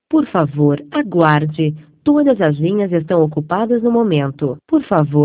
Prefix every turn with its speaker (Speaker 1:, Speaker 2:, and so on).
Speaker 1: Por favor, aguarde. Todas as linhas estão ocupadas no momento. Por favor.